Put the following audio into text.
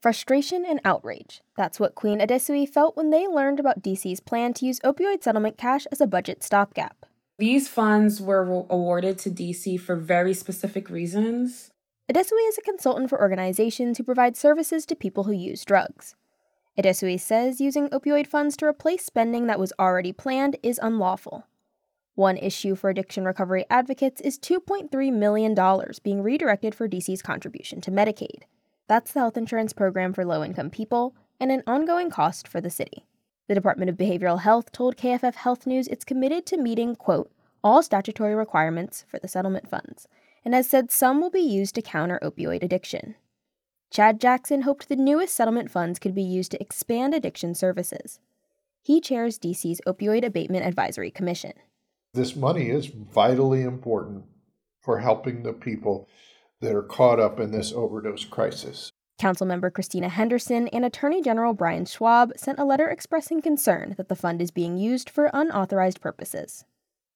Frustration and outrage. That's what Queen Adesui felt when they learned about DC's plan to use opioid settlement cash as a budget stopgap. These funds were awarded to DC for very specific reasons. Adesui is a consultant for organizations who provide services to people who use drugs. Adesui says using opioid funds to replace spending that was already planned is unlawful. One issue for addiction recovery advocates is $2.3 million being redirected for DC's contribution to Medicaid. That's the health insurance program for low-income people, and an ongoing cost for the city. The Department of Behavioral Health told KFF Health News it's committed to meeting, quote, all statutory requirements for the settlement funds, and has said some will be used to counter opioid addiction. Chad Jackson hoped the newest settlement funds could be used to expand addiction services. He chairs DC's Opioid Abatement Advisory Commission. This money is vitally important for helping the people that are caught up in this overdose crisis. Councilmember Christina Henderson and Attorney General Brian Schwab sent a letter expressing concern that the fund is being used for unauthorized purposes.